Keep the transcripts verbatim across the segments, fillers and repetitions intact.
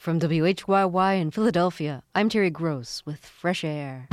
From W H Y Y in Philadelphia, I'm Terry Gross with Fresh Air.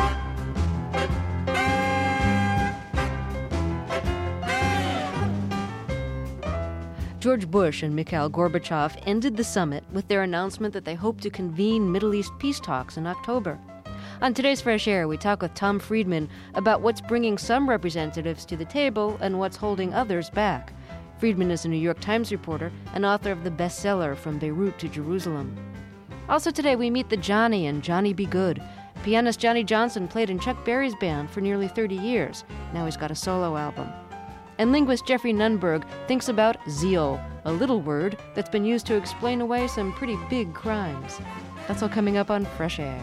George Bush and Mikhail Gorbachev ended the summit with their announcement that they hope to convene Middle East peace talks in October. On today's Fresh Air, we talk with Tom Friedman about what's bringing some representatives to the table and what's holding others back. Friedman is a New York Times reporter and author of the bestseller From Beirut to Jerusalem. Also today, we meet the Johnny and Johnny Be Good. Pianist Johnny Johnson played in Chuck Berry's band for nearly thirty years. Now he's got a solo album. And linguist Jeffrey Nunberg thinks about zeal, a little word that's been used to explain away some pretty big crimes. That's all coming up on Fresh Air.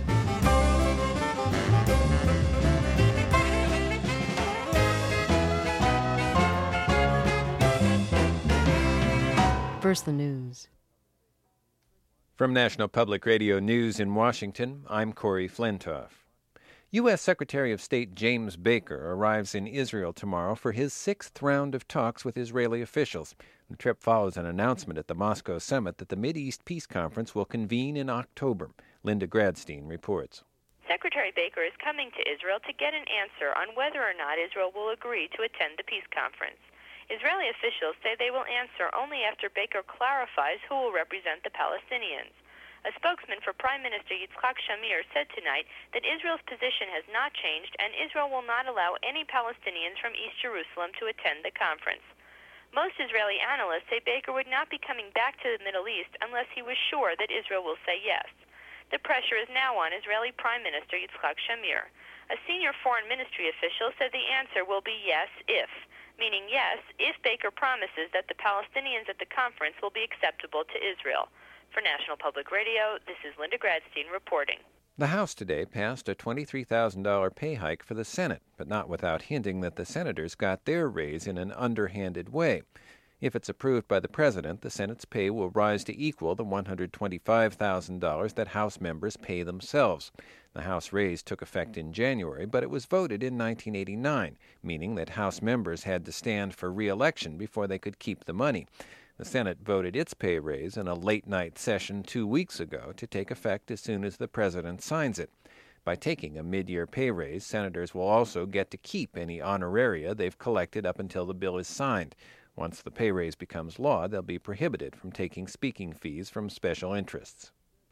First, the news. From National Public Radio News in Washington, I'm Corey Flintoff. U S. Secretary of State James Baker arrives in Israel tomorrow for his sixth round of talks with Israeli officials. The trip follows an announcement at the Moscow summit that the Mideast Peace Conference will convene in October. Linda Gradstein reports. Secretary Baker is coming to Israel to get an answer on whether or not Israel will agree to attend the peace conference. Israeli officials say they will answer only after Baker clarifies who will represent the Palestinians. A spokesman for Prime Minister Yitzhak Shamir said tonight that Israel's position has not changed and Israel will not allow any Palestinians from East Jerusalem to attend the conference. Most Israeli analysts say Baker would not be coming back to the Middle East unless he was sure that Israel will say yes. The pressure is now on Israeli Prime Minister Yitzhak Shamir. A senior foreign ministry official said the answer will be yes if, meaning yes if Baker promises that the Palestinians at the conference will be acceptable to Israel. For National Public Radio, this is Linda Gradstein reporting. The House today passed a twenty-three thousand dollars pay hike for the Senate, but not without hinting that the senators got their raise in an underhanded way. If it's approved by the president, the Senate's pay will rise to equal the one hundred twenty-five thousand dollars that House members pay themselves. The House raise took effect in January, but it was voted in nineteen eighty-nine, meaning that House members had to stand for re-election before they could keep the money. The Senate voted its pay raise in a late-night session two weeks ago to take effect as soon as the president signs it. By taking a mid-year pay raise, senators will also get to keep any honoraria they've collected up until the bill is signed. Once the pay raise becomes law, they'll be prohibited from taking speaking fees from special interests.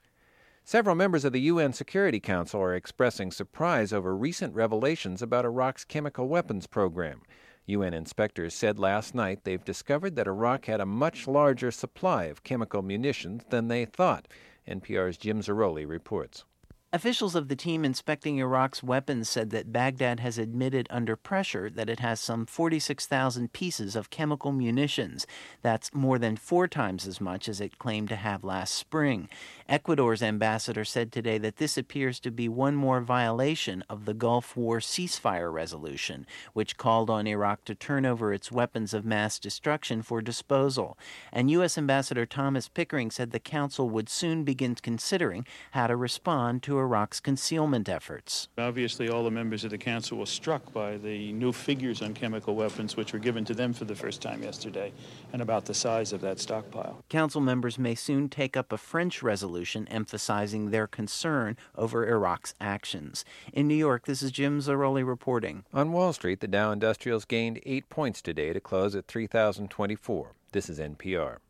Several members of the U N Security Council are expressing surprise over recent revelations about Iraq's chemical weapons program. U N inspectors said last night they've discovered that Iraq had a much larger supply of chemical munitions than they thought. N P R's Jim Zarroli reports. Officials of the team inspecting Iraq's weapons said that Baghdad has admitted under pressure that it has some forty-six thousand pieces of chemical munitions. That's more than four times as much as it claimed to have last spring. Ecuador's ambassador said today that this appears to be one more violation of the Gulf War ceasefire resolution, which called on Iraq to turn over its weapons of mass destruction for disposal. And U S. Ambassador Thomas Pickering said the council would soon begin considering how to respond to Iraq's concealment efforts. Obviously, all the members of the council were struck by the new figures on chemical weapons which were given to them for the first time yesterday and about the size of that stockpile. Council members may soon take up a French resolution emphasizing their concern over Iraq's actions. In New York, this is Jim Zarroli reporting. On Wall Street, the Dow Industrials gained eight points today to close at three thousand twenty-four. This is N P R.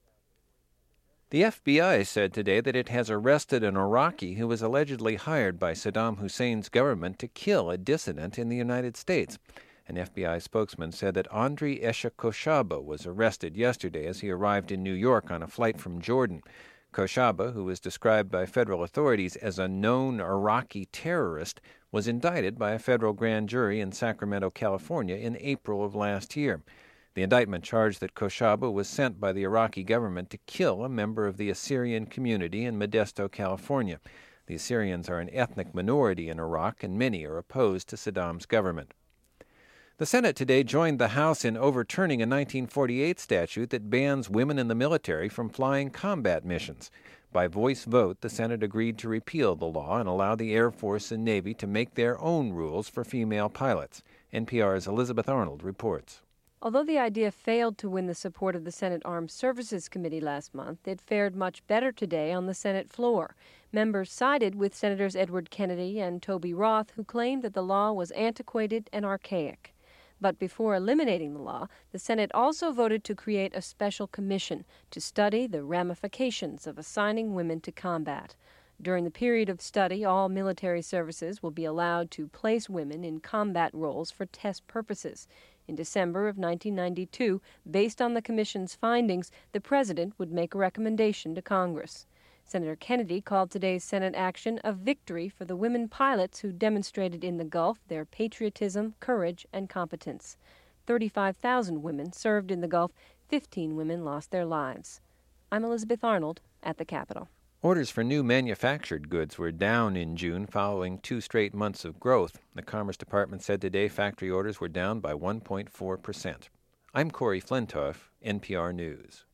The F B I said today that it has arrested an Iraqi who was allegedly hired by Saddam Hussein's government to kill a dissident in the United States. An F B I spokesman said that Andriy Esha Koshaba was arrested yesterday as he arrived in New York on a flight from Jordan. Koshaba, who was described by federal authorities as a known Iraqi terrorist, was indicted by a federal grand jury in Sacramento, California in April of last year. The indictment charged that Koshaba was sent by the Iraqi government to kill a member of the Assyrian community in Modesto, California. The Assyrians are an ethnic minority in Iraq, and many are opposed to Saddam's government. The Senate today joined the House in overturning a nineteen forty-eight statute that bans women in the military from flying combat missions. By voice vote, the Senate agreed to repeal the law and allow the Air Force and Navy to make their own rules for female pilots. N P R's Elizabeth Arnold reports. Although the idea failed to win the support of the Senate Armed Services Committee last month, it fared much better today on the Senate floor. Members sided with Senators Edward Kennedy and Toby Roth, who claimed that the law was antiquated and archaic. But before eliminating the law, the Senate also voted to create a special commission to study the ramifications of assigning women to combat. During the period of study, all military services will be allowed to place women in combat roles for test purposes. In December of nineteen ninety-two, based on the commission's findings, the president would make a recommendation to Congress. Senator Kennedy called today's Senate action a victory for the women pilots who demonstrated in the Gulf their patriotism, courage, and competence. thirty-five thousand women served in the Gulf. fifteen women lost their lives. I'm Elizabeth Arnold at the Capitol. Orders for new manufactured goods were down in June following two straight months of growth. The Commerce Department said today factory orders were down by one point four percent. I'm Corey Flintoff, N P R News.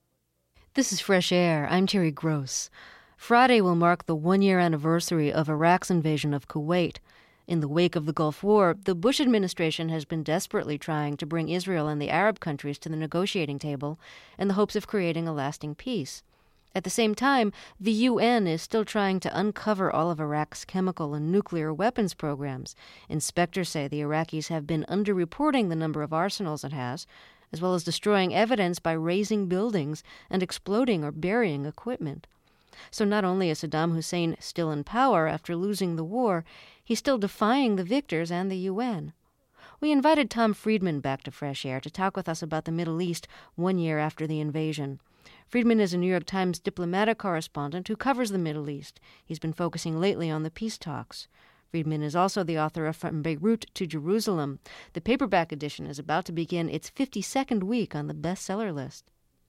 This is Fresh Air. I'm Terry Gross. Friday will mark the one-year anniversary of Iraq's invasion of Kuwait. In the wake of the Gulf War, the Bush administration has been desperately trying to bring Israel and the Arab countries to the negotiating table in the hopes of creating a lasting peace. At the same time, the U N is still trying to uncover all of Iraq's chemical and nuclear weapons programs. Inspectors say the Iraqis have been underreporting the number of arsenals it has, as well as destroying evidence by razing buildings and exploding or burying equipment. So not only is Saddam Hussein still in power after losing the war, he's still defying the victors and the U N. We invited Tom Friedman back to Fresh Air to talk with us about the Middle East one year after the invasion. Friedman is a New York Times diplomatic correspondent who covers the Middle East. He's been focusing lately on the peace talks. Friedman is also the author of From Beirut to Jerusalem. The paperback edition is about to begin its fifty-second week on the bestseller list.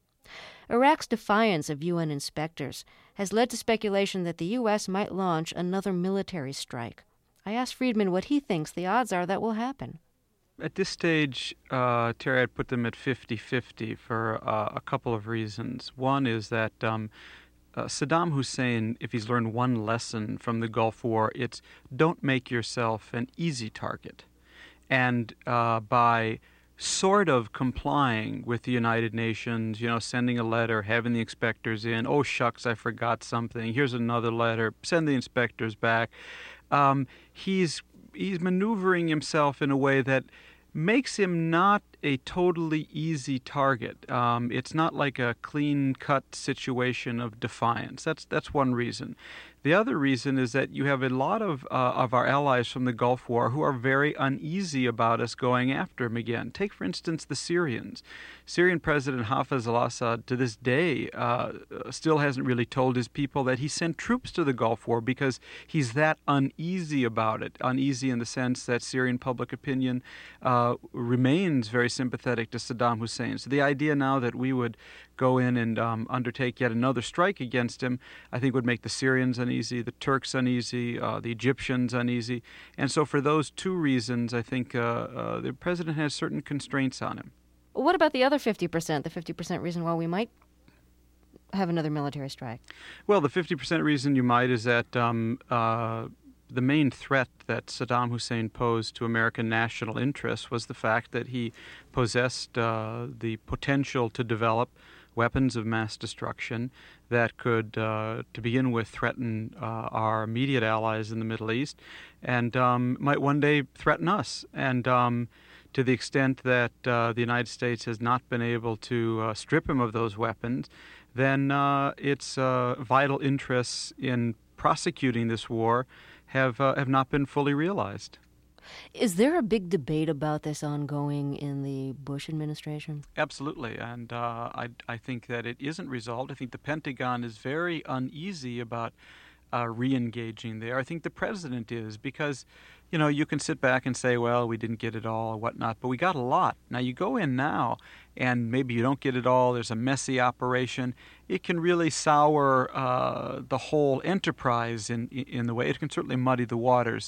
Iraq's defiance of U N inspectors has led to speculation that the U S might launch another military strike. I asked Friedman what he thinks the odds are that will happen. At this stage, uh, Terry, I'd put them at fifty-fifty for uh, a couple of reasons. One is that um, uh, Saddam Hussein, if he's learned one lesson from the Gulf War, it's don't make yourself an easy target. And uh, by sort of complying with the United Nations, you know, sending a letter, having the inspectors in, oh, shucks, I forgot something, here's another letter, send the inspectors back, um, he's He's maneuvering himself in a way that makes him not a totally easy target. Um, it's not like a clean-cut situation of defiance. That's that's one reason. The other reason is that you have a lot of uh, of our allies from the Gulf War who are very uneasy about us going after him again. Take, for instance, the Syrians. Syrian President Hafez al-Assad, to this day, uh, still hasn't really told his people that he sent troops to the Gulf War because he's that uneasy about it. Uneasy in the sense that Syrian public opinion uh, remains very sympathetic to Saddam Hussein. So the idea now that we would go in and um, undertake yet another strike against him, I think would make the Syrians uneasy, the Turks uneasy, uh, the Egyptians uneasy. And so for those two reasons, I think uh, uh, the president has certain constraints on him. What about the other fifty percent, the fifty percent reason why we might have another military strike? Well, the fifty percent reason you might is that um, uh, the main threat that Saddam Hussein posed to American national interests was the fact that he possessed uh, the potential to develop weapons of mass destruction that could, uh, to begin with, threaten uh, our immediate allies in the Middle East and um, might one day threaten us. And um, to the extent that uh, the United States has not been able to uh, strip him of those weapons, then uh, its uh, vital interests in prosecuting this war have uh, have not been fully realized. Is there a big debate about this ongoing in the Bush administration? Absolutely, and uh, I, I think that it isn't resolved. I think the Pentagon is very uneasy about uh, re-engaging there. I think the president is because, you know, you can sit back and say, well, we didn't get it all or whatnot, but we got a lot. Now, you go in now and maybe you don't get it all. There's a messy operation. It can really sour uh, the whole enterprise in, in the way. It can certainly muddy the waters.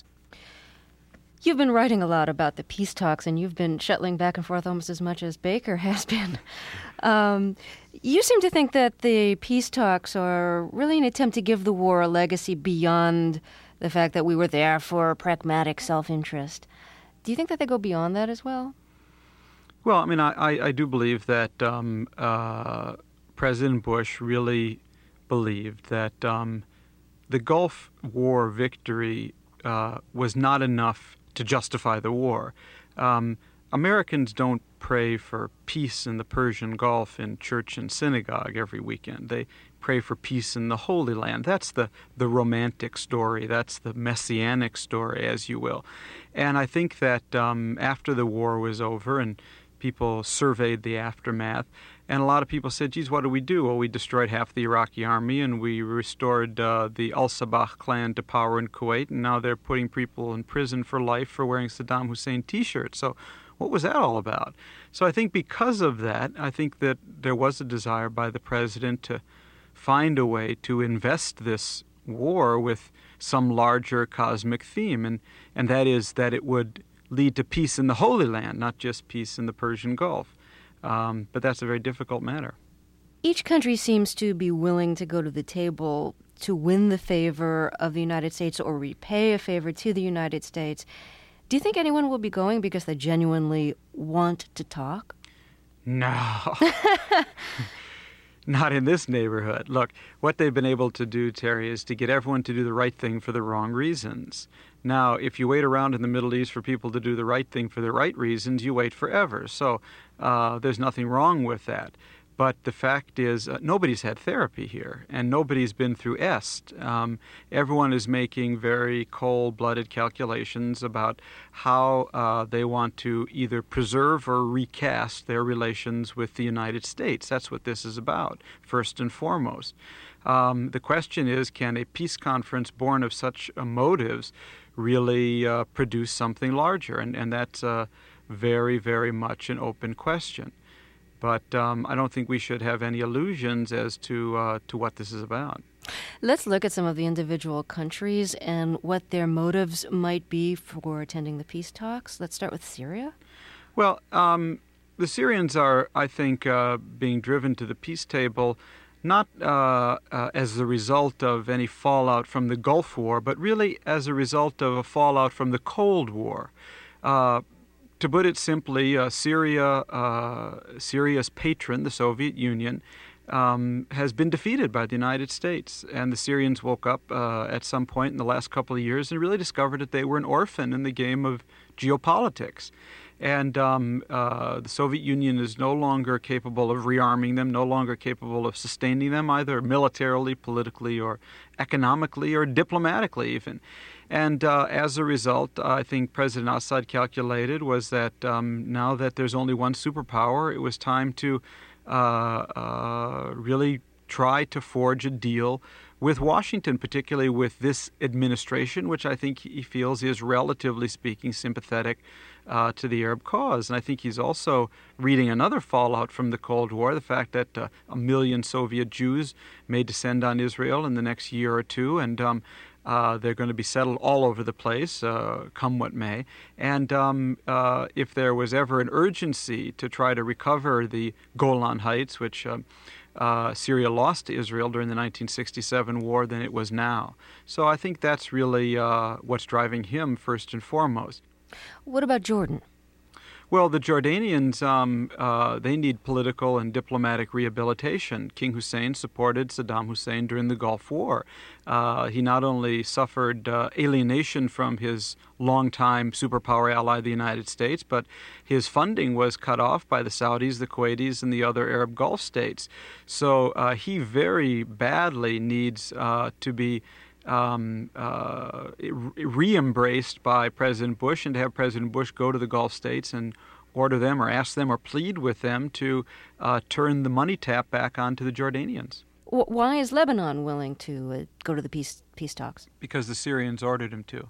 You've been writing a lot about the peace talks, and you've been shuttling back and forth almost as much as Baker has been. Um, you seem to think that the peace talks are really an attempt to give the war a legacy beyond the fact that we were there for pragmatic self-interest. Do you think that they go beyond that as well? Well, I mean, I, I, I do believe that um, uh, President Bush really believed that um, the Gulf War victory uh, was not enough to justify the war. Um, Americans don't pray for peace in the Persian Gulf in church and synagogue every weekend. They pray for peace in the Holy Land. That's the, the romantic story. That's the messianic story, as you will. And I think that um, after the war was over and people surveyed the aftermath, and a lot of people said, geez, what do we do? Well, we destroyed half the Iraqi army, and we restored uh, the al-Sabah clan to power in Kuwait, and now they're putting people in prison for life for wearing Saddam Hussein T-shirts. So what was that all about? So I think because of that, I think that there was a desire by the president to find a way to invest this war with some larger cosmic theme, and, and that is that it would lead to peace in the Holy Land, not just peace in the Persian Gulf. Um, but that's a very difficult matter. Each country seems to be willing to go to the table to win the favor of the United States or repay a favor to the United States. Do you think anyone will be going because they genuinely want to talk? No. Not in this neighborhood. Look, what they've been able to do, Terry, is to get everyone to do the right thing for the wrong reasons. Now, if you wait around in the Middle East for people to do the right thing for the right reasons, you wait forever. So uh, there's nothing wrong with that. But the fact is, uh, nobody's had therapy here, and nobody's been through EST. Um, everyone is making very cold-blooded calculations about how uh, they want to either preserve or recast their relations with the United States. That's what this is about, first and foremost. Um, the question is, can a peace conference born of such uh, motives really uh, produce something larger? And, and that's uh, very, very much an open question. But um, I don't think we should have any illusions as to uh, to what this is about. Let's look at some of the individual countries and what their motives might be for attending the peace talks. Let's start with Syria. Well, um, the Syrians are, I think, uh, being driven to the peace table not uh, uh, as the result of any fallout from the Gulf War, but really as a result of a fallout from the Cold War. Uh, To put it simply, uh, Syria, uh, Syria's patron, the Soviet Union, um, has been defeated by the United States. And the Syrians woke up uh, at some point in the last couple of years and really discovered that they were an orphan in the game of geopolitics. And um, uh, the Soviet Union is no longer capable of rearming them, no longer capable of sustaining them, either militarily, politically, or economically, or diplomatically even. And uh, as a result, I think President Assad calculated was that um, now that there's only one superpower, it was time to uh, uh, really try to forge a deal with Washington, particularly with this administration, which I think he feels is, relatively speaking, sympathetic uh, to the Arab cause. And I think he's also reading another fallout from the Cold War, the fact that uh, a million Soviet Jews may descend on Israel in the next year or two, and um, Uh, they're going to be settled all over the place, uh, come what may. And um, uh, if there was ever an urgency to try to recover the Golan Heights, which uh, uh, Syria lost to Israel during the nineteen sixty-seven war, then it was now. So I think that's really uh, what's driving him first and foremost. What about Jordan? Well, the Jordanians, um, uh, they need political and diplomatic rehabilitation. King Hussein supported Saddam Hussein during the Gulf War. Uh, he not only suffered uh, alienation from his longtime superpower ally, the United States, but his funding was cut off by the Saudis, the Kuwaitis, and the other Arab Gulf states. So uh, he very badly needs uh, to be Um, uh, re-embraced by President Bush, and to have President Bush go to the Gulf states and order them or ask them or plead with them to uh, turn the money tap back onto the Jordanians. W- why is Lebanon willing to uh, go to the peace peace talks? Because the Syrians ordered him to.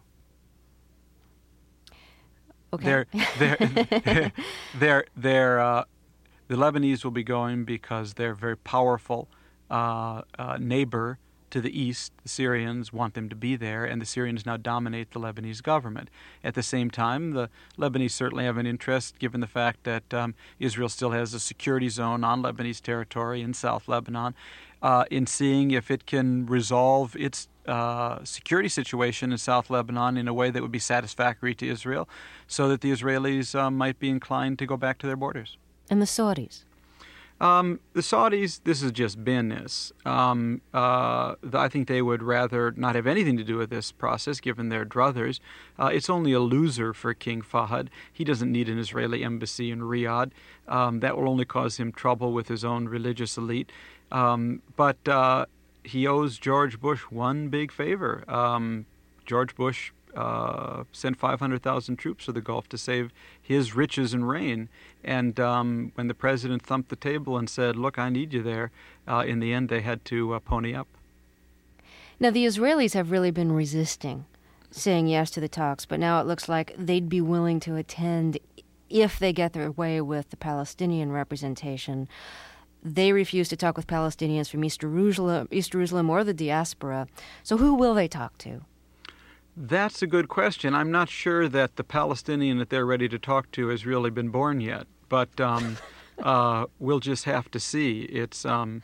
Okay. They're, they're, they're, they're, they're, uh, the Lebanese will be going because they're a very powerful uh, uh, neighbor to the east. The Syrians want them to be there, and the Syrians now dominate the Lebanese government. At the same time, the Lebanese certainly have an interest, given the fact that um, Israel still has a security zone on Lebanese territory in South Lebanon, uh, in seeing if it can resolve its uh, security situation in South Lebanon in a way that would be satisfactory to Israel, so that the Israelis uh, might be inclined to go back to their borders. And the Saudis? Um, the Saudis, this is just business. Um, uh, I think they would rather not have anything to do with this process, given their druthers. Uh, it's only a loser for King Fahd. He doesn't need an Israeli embassy in Riyadh. Um, that will only cause him trouble with his own religious elite. Um, but uh, he owes George Bush one big favor. Um, George Bush Uh, sent five hundred thousand troops to the Gulf to save his riches and reign. And um, when the president thumped the table and said, look, I need you there, uh, in the end they had to uh, pony up. Now, the Israelis have really been resisting saying yes to the talks, but now it looks like they'd be willing to attend if they get their way with the Palestinian representation. They refuse to talk with Palestinians from East Jerusalem, East Jerusalem or the diaspora. So who will they talk to? That's a good question. I'm not sure that the Palestinian that they're ready to talk to has really been born yet, but um, uh, we'll just have to see. It's, um,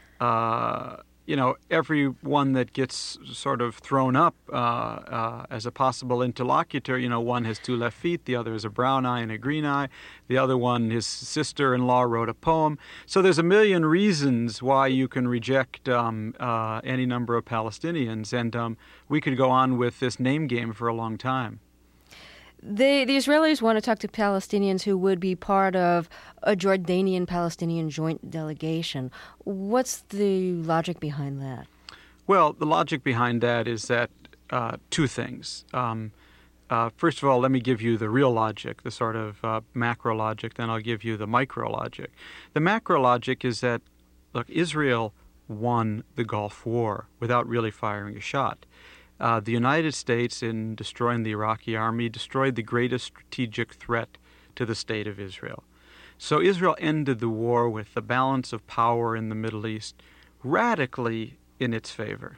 uh, you know, everyone that gets sort of thrown up uh, uh, as a possible interlocutor, you know, one has two left feet, the other has a brown eye and a green eye, the other one, his sister-in-law wrote a poem. So there's a million reasons why you can reject um, uh, any number of Palestinians, and um, we could go on with this name game for a long time. They, the Israelis want to talk to Palestinians who would be part of a Jordanian-Palestinian joint delegation. What's the logic behind that? Well, the logic behind that is that uh, two things. Um, uh, first of all, let me give you the real logic, the sort of uh, macro logic, then I'll give you the micro logic. The macro logic is that, look, Israel won the Gulf War without really firing a shot. Uh, the United States, in destroying the Iraqi army, destroyed the greatest strategic threat to the state of Israel. So Israel ended the war with the balance of power in the Middle East radically in its favor.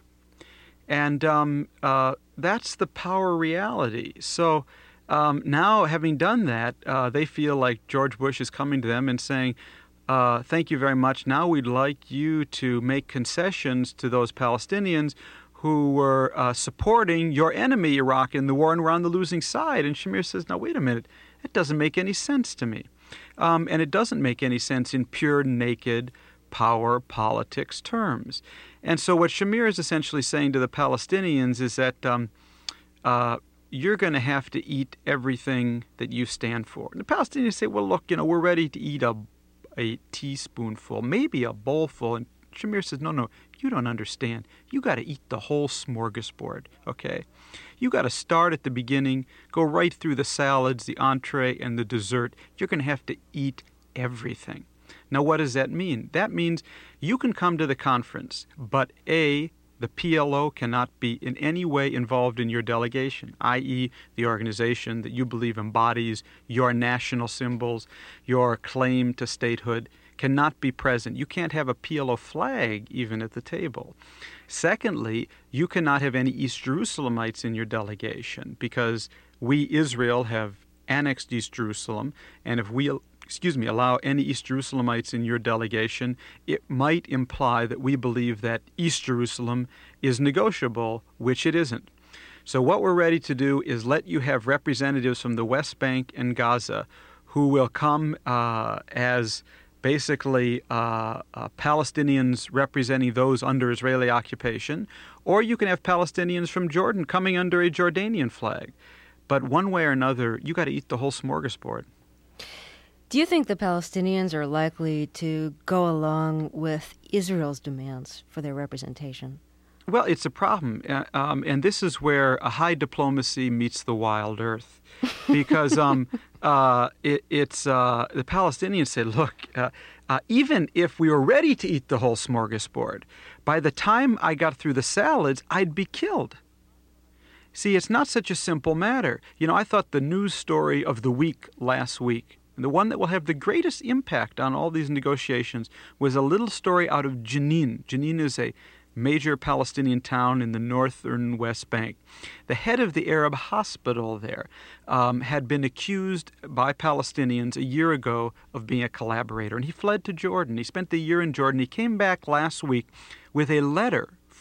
And um, uh, that's the power reality. So um, now, having done that, uh, they feel like George Bush is coming to them and saying, uh, thank you very much. Now we'd like you to make concessions to those Palestinians who were uh, supporting your enemy, Iraq, in the war and were on the losing side. And Shamir says, now, wait a minute, that doesn't make any sense to me. Um, and it doesn't make any sense in pure, naked power politics terms. And so what Shamir is essentially saying to the Palestinians is that um, uh, you're going to have to eat everything that you stand for. And the Palestinians say, well, look, you know, we're ready to eat a, a teaspoonful, maybe a bowlful. And Shamir says, no, no, you don't understand. You got to eat the whole smorgasbord, okay? You got to start at the beginning, go right through the salads, the entree, and the dessert. You're going to have to eat everything. Now, what does that mean? That means you can come to the conference, but A, the P L O cannot be in any way involved in your delegation, that is the organization that you believe embodies your national symbols, your claim to statehood, cannot be present. You can't have a P L O flag even at the table. Secondly, you cannot have any East Jerusalemites in your delegation because we, Israel, have annexed East Jerusalem, and if we, excuse me, allow any East Jerusalemites in your delegation, it might imply that we believe that East Jerusalem is negotiable, which it isn't. So what we're ready to do is let you have representatives from the West Bank and Gaza who will come uh, as basically uh, uh, Palestinians representing those under Israeli occupation, or you can have Palestinians from Jordan coming under a Jordanian flag. But one way or another, you got to eat the whole smorgasbord. Do you think the Palestinians are likely to go along with Israel's demands for their representation? Well, it's a problem, uh, um, and this is where a high diplomacy meets the wild earth, because um, uh, it, it's uh, the Palestinians say, look, uh, uh, even if we were ready to eat the whole smorgasbord, by the time I got through the salads, I'd be killed. See, it's not such a simple matter. You know, I thought the news story of the week last week, the one that will have the greatest impact on all these negotiations, was a little story out of Jenin. Jenin is a major Palestinian town in the northern West Bank. The head of the Arab hospital there um, had been accused by Palestinians a year ago of being a collaborator, and he fled to Jordan. He spent the year in Jordan. He came back last week with a letter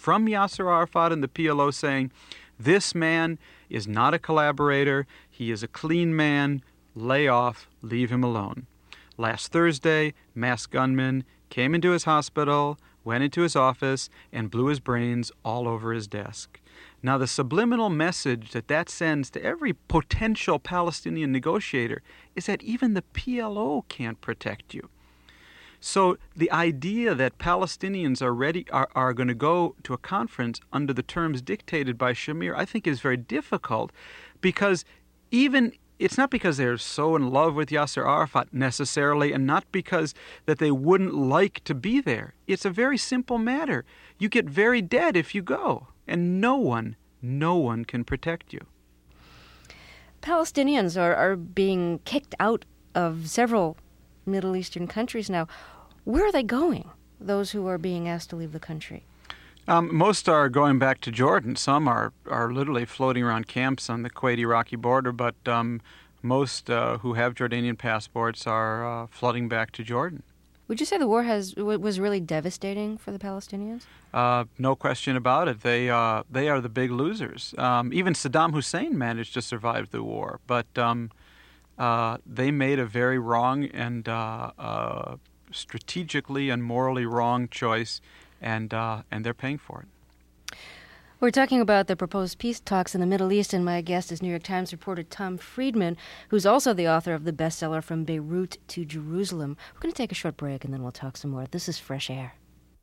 from Yasser Arafat and the P L O saying, this man is not a collaborator, he is a clean man, lay off, leave him alone. Last Thursday, masked gunmen came into his hospital, went into his office, and blew his brains all over his desk. Now, the subliminal message that that sends to every potential Palestinian negotiator is that even the P L O can't protect you. So the idea that Palestinians are ready are, are going to go to a conference under the terms dictated by Shamir, I think is very difficult, because even it's not because they're so in love with Yasser Arafat necessarily, and not because that they wouldn't like to be there. It's a very simple matter. You get very dead if you go, and no one, no one can protect you. Palestinians are, are being kicked out of several Middle Eastern countries now. Where are they going, those who are being asked to leave the country? Um, most are going back to Jordan. Some are, are literally floating around camps on the Kuwait-Iraqi border, but um, most uh, who have Jordanian passports are uh, flooding back to Jordan. Would you say the war has was really devastating for the Palestinians? Uh, no question about it. They uh, they are the big losers. Um, even Saddam Hussein managed to survive the war, but um, uh, they made a very wrong and uh, uh, strategically and morally wrong choice, and uh, and they're paying for it. We're talking about the proposed peace talks in the Middle East, and my guest is New York Times reporter Tom Friedman, who's also the author of the bestseller From Beirut to Jerusalem. We're going to take a short break, and then we'll talk some more. This is Fresh Air.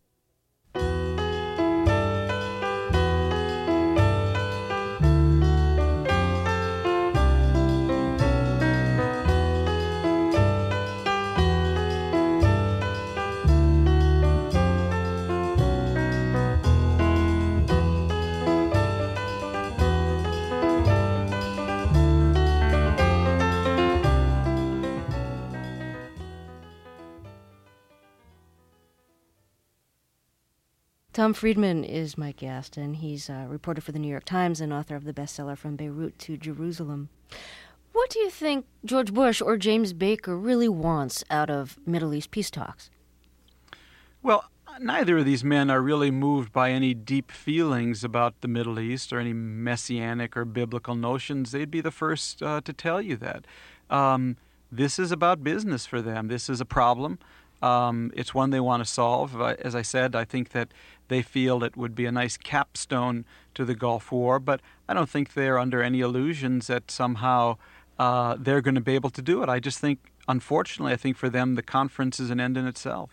Tom Friedman is my guest, and he's a reporter for the New York Times and author of the bestseller From Beirut to Jerusalem. What do you think George Bush or James Baker really wants out of Middle East peace talks? Well, neither of these men are really moved by any deep feelings about the Middle East or any messianic or biblical notions. They'd be the first uh, to tell you that. Um, this is about business for them. This is a problem. Um, it's one they want to solve. Uh, as I said, I think that they feel it would be a nice capstone to the Gulf War, but I don't think they're under any illusions that somehow uh, they're going to be able to do it. I just think, unfortunately, I think for them the conference is an end in itself.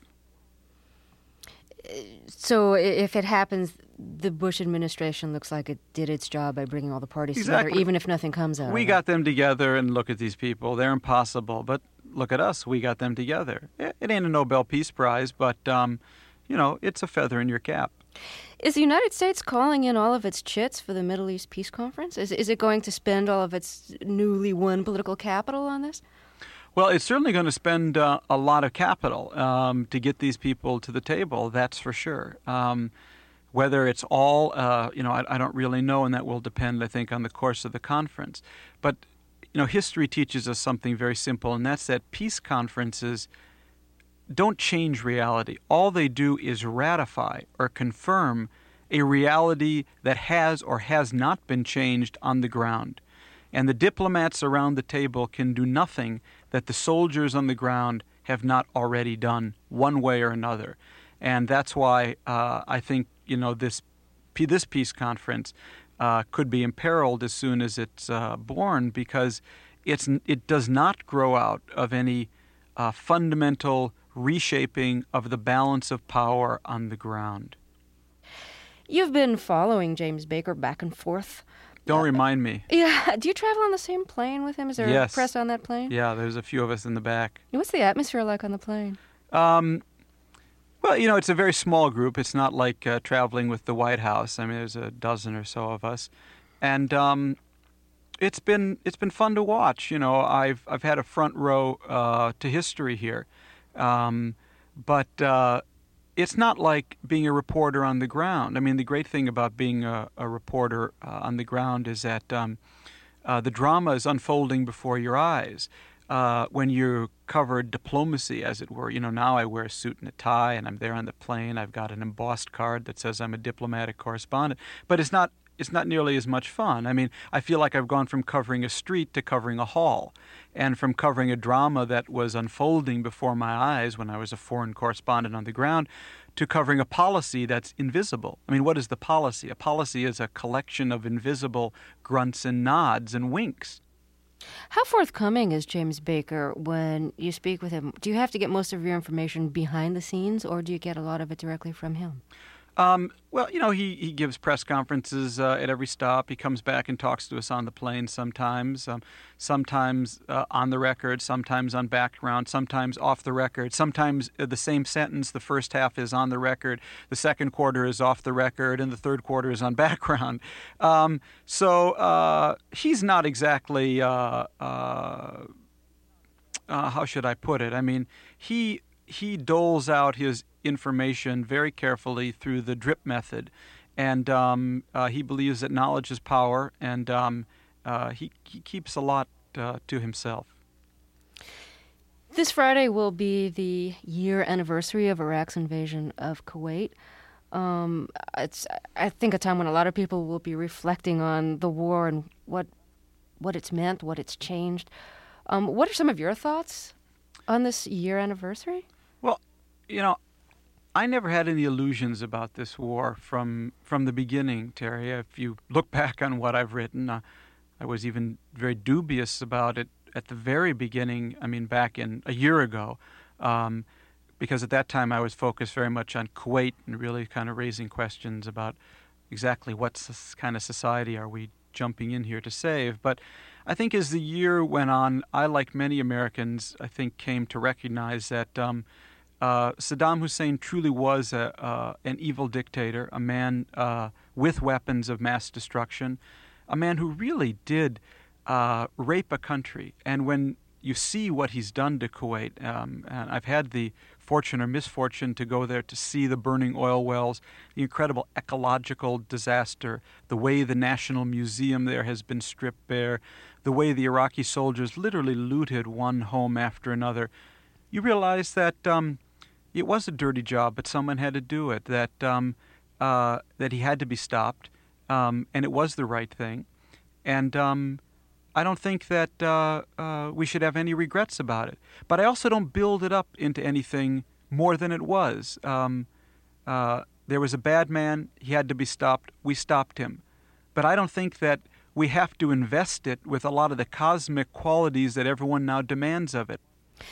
So if it happens, the Bush administration looks like it did its job by bringing all the parties exactly. together, even if nothing comes out We of got it. them together, and look at these people. They're impossible, but look at us. We got them together. It, it ain't a Nobel Peace Prize, but, um, you know, it's a feather in your cap. Is the United States calling in all of its chits for the Middle East Peace Conference? Is, is it going to spend all of its newly won political capital on this? Well, it's certainly going to spend uh, a lot of capital um, to get these people to the table, that's for sure. Um, whether it's all, uh, you know, I, I don't really know, and that will depend, I think, on the course of the conference. But, you know, history teaches us something very simple, and that's that peace conferences don't change reality. All they do is ratify or confirm a reality that has or has not been changed on the ground. And the diplomats around the table can do nothing that the soldiers on the ground have not already done one way or another. And that's why uh, I think, you know, this this peace conference uh, could be imperiled as soon as it's uh, born, because it's it does not grow out of any uh, fundamental reshaping of the balance of power on the ground. You've been following James Baker back and forth. Don't remind me. Yeah. Do you travel on the same plane with him? Is there yes. press on that plane? Yeah, there's a few of us in the back. What's the atmosphere like on the plane? Um, well, you know, it's a very small group. It's not like uh, traveling with the White House. I mean, there's a dozen or so of us. And um, it's been it's been fun to watch. You know, I've I've had a front row uh, to history here. Um, but uh, it's not like being a reporter on the ground. I mean, the great thing about being a, a reporter uh, on the ground is that um, uh, the drama is unfolding before your eyes. uh, when you cover diplomacy, as it were. You know, now I wear a suit and a tie, and I'm there on the plane. I've got an embossed card that says I'm a diplomatic correspondent. But it's not it's not nearly as much fun. I mean, I feel like I've gone from covering a street to covering a hall, and from covering a drama that was unfolding before my eyes when I was a foreign correspondent on the ground to covering a policy that's invisible. I mean, what is the policy? A policy is a collection of invisible grunts and nods and winks. How forthcoming is James Baker when you speak with him? Do you have to get most of your information behind the scenes, or do you get a lot of it directly from him? Um, well, you know, he, he gives press conferences uh, at every stop. He comes back and talks to us on the plane sometimes, um, sometimes uh, on the record, sometimes on background, sometimes off the record, sometimes uh, the same sentence. The first half is on the record, the second quarter is off the record, and the third quarter is on background. Um, so uh, he's not exactly, uh, uh, uh, how should I put it? I mean, he he doles out his information very carefully through the drip method, and um, uh, he believes that knowledge is power, and um, uh, he, he keeps a lot uh, to himself. This Friday will be the year anniversary of Iraq's invasion of Kuwait. Um, it's, I think, a time when a lot of people will be reflecting on the war and what what it's meant, what it's changed. Um, what are some of your thoughts on this year anniversary? Well, you know, I never had any illusions about this war from from the beginning, Terry. If you look back on what I've written, uh, I was even very dubious about it at the very beginning, I mean, back in a year ago, um, because at that time I was focused very much on Kuwait and really kind of raising questions about exactly what kind of society are we jumping in here to save. But I think as the year went on, I, like many Americans, I think came to recognize that um, Uh, Saddam Hussein truly was a, uh, an evil dictator, a man uh, with weapons of mass destruction, a man who really did uh, rape a country. And when you see what he's done to Kuwait, um, and I've had the fortune or misfortune to go there to see the burning oil wells, the incredible ecological disaster, the way the National Museum there has been stripped bare, the way the Iraqi soldiers literally looted one home after another, you realize that um, it was a dirty job, but someone had to do it, that um, uh, that he had to be stopped, um, and it was the right thing. And um, I don't think that uh, uh, we should have any regrets about it. But I also don't build it up into anything more than it was. Um, uh, there was a bad man. He had to be stopped. We stopped him. But I don't think that we have to invest it with a lot of the cosmic qualities that everyone now demands of it.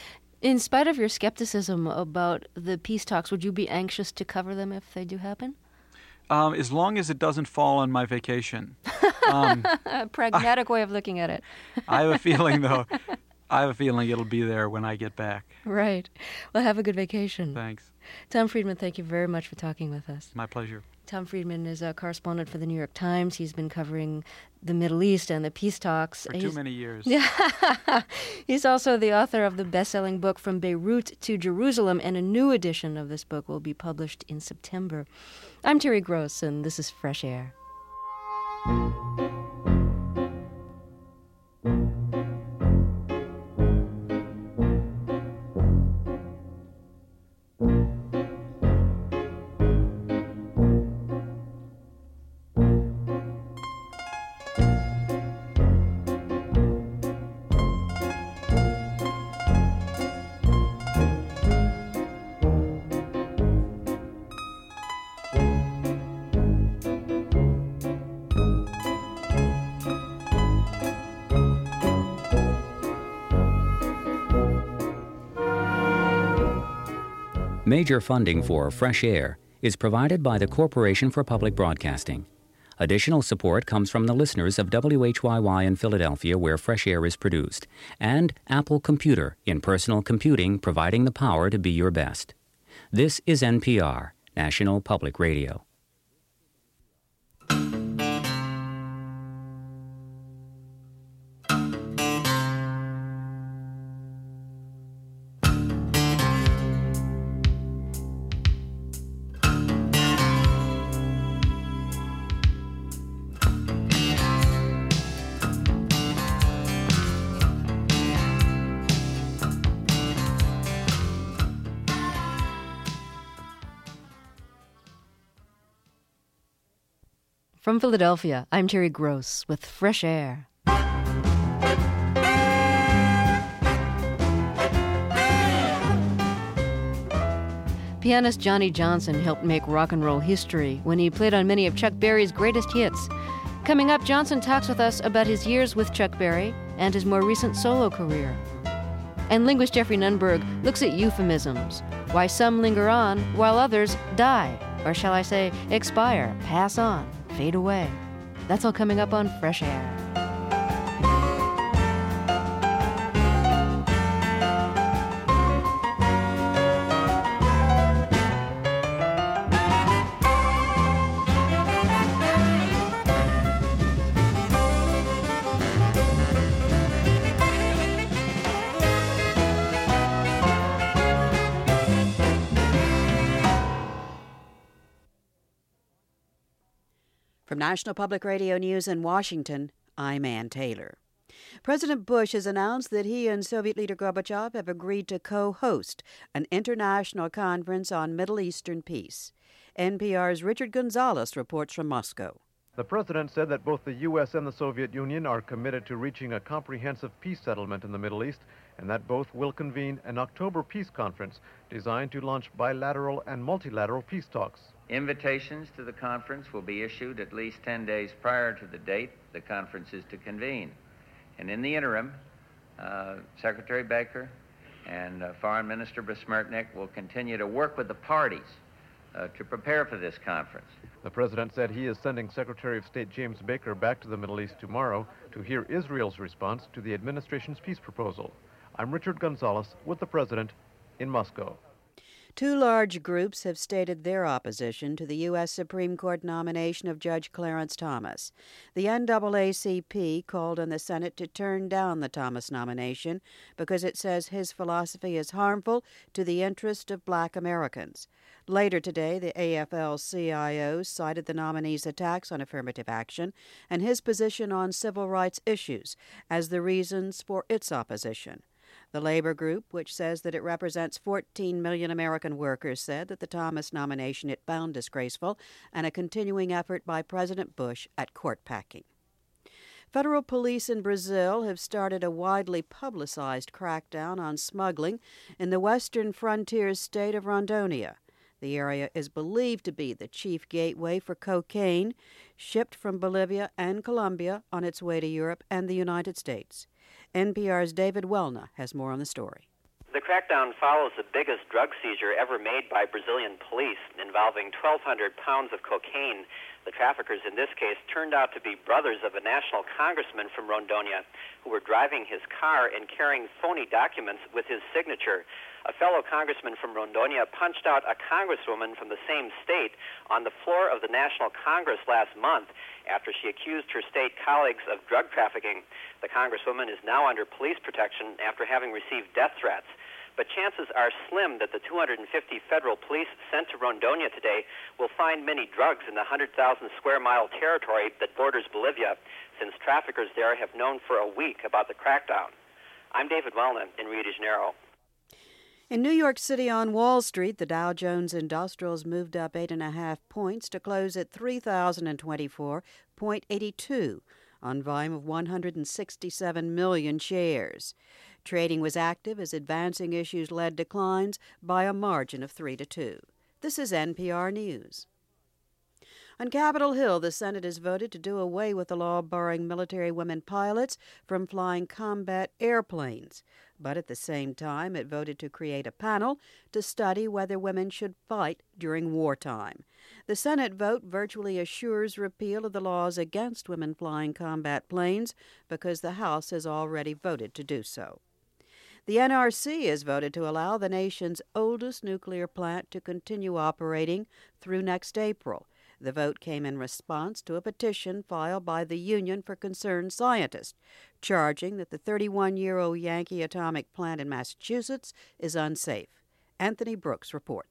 In spite of your skepticism about the peace talks, would you be anxious to cover them if they do happen? Um, as long as it doesn't fall on my vacation. Um, a pragmatic I, way of looking at it. I have a feeling, though, I have a feeling it'll be there when I get back. Right. Well, have a good vacation. Thanks. Tom Friedman, thank you very much for talking with us. My pleasure. Tom Friedman is a correspondent for the New York Times. He's been covering the Middle East and the peace talks. For too He's, many years. Yeah. He's also the author of the best-selling book From Beirut to Jerusalem, and a new edition of this book will be published in September. I'm Terry Gross, and this is Fresh Air. Major funding for Fresh Air is provided by the Corporation for Public Broadcasting. Additional support comes from the listeners of W H Y Y in Philadelphia, where Fresh Air is produced, and Apple Computer, in personal computing, providing the power to be your best. This is N P R, National Public Radio. From Philadelphia, I'm Terry Gross with Fresh Air. Pianist Johnny Johnson helped make rock and roll history when he played on many of Chuck Berry's greatest hits. Coming up, Johnson talks with us about his years with Chuck Berry and his more recent solo career. And linguist Jeffrey Nunberg looks at euphemisms, why some linger on while others die, or shall I say, expire, pass on, fade away. That's all coming up on Fresh Air. From National Public Radio News in Washington, I'm Ann Taylor. President Bush has announced that he and Soviet leader Gorbachev have agreed to co-host an international conference on Middle Eastern peace. N P R's Richard Gonzalez reports from Moscow. The president said that both the U S and the Soviet Union are committed to reaching a comprehensive peace settlement in the Middle East, and that both will convene an October peace conference designed to launch bilateral and multilateral peace talks. Invitations to the conference will be issued at least ten days prior to the date the conference is to convene. And in the interim, uh, Secretary Baker and uh, Foreign Minister Besmertnik will continue to work with the parties uh, to prepare for this conference. The president said he is sending Secretary of State James Baker back to the Middle East tomorrow to hear Israel's response to the administration's peace proposal. I'm Richard Gonzalez with the president in Moscow. Two large groups have stated their opposition to the U S Supreme Court nomination of Judge Clarence Thomas. The N double A C P called on the Senate to turn down the Thomas nomination because it says his philosophy is harmful to the interest of black Americans. Later today, the A F L C I O cited the nominee's attacks on affirmative action and his position on civil rights issues as the reasons for its opposition. The labor group, which says that it represents fourteen million American workers, said that the Thomas nomination it found disgraceful and a continuing effort by President Bush at court packing. Federal police in Brazil have started a widely publicized crackdown on smuggling in the western frontier state of Rondônia. The area is believed to be the chief gateway for cocaine shipped from Bolivia and Colombia on its way to Europe and the United States. N P R's David Welna has more on the story. The crackdown follows the biggest drug seizure ever made by Brazilian police, involving twelve hundred pounds of cocaine. The traffickers in this case turned out to be brothers of a national congressman from Rondônia who were driving his car and carrying phony documents with his signature. A fellow congressman from Rondônia punched out a congresswoman from the same state on the floor of the National Congress last month after she accused her state colleagues of drug trafficking. The congresswoman is now under police protection after having received death threats. But chances are slim that the two hundred fifty federal police sent to Rondônia today will find many drugs in the one hundred thousand square mile territory that borders Bolivia, since traffickers there have known for a week about the crackdown. I'm David Wellman in Rio de Janeiro. In New York City on Wall Street, the Dow Jones Industrials moved up eight and a half points to close at three thousand twenty-four point eight two on volume of one hundred sixty-seven million shares. Trading was active as advancing issues led declines by a margin of three to two. This is N P R News. On Capitol Hill, the Senate has voted to do away with the law barring military women pilots from flying combat airplanes. But at the same time, it voted to create a panel to study whether women should fight during wartime. The Senate vote virtually assures repeal of the laws against women flying combat planes because the House has already voted to do so. The N R C has voted to allow the nation's oldest nuclear plant to continue operating through next April. The vote came in response to a petition filed by the Union for Concerned Scientists, charging that the thirty-one-year-old Yankee atomic plant in Massachusetts is unsafe. Anthony Brooks reports.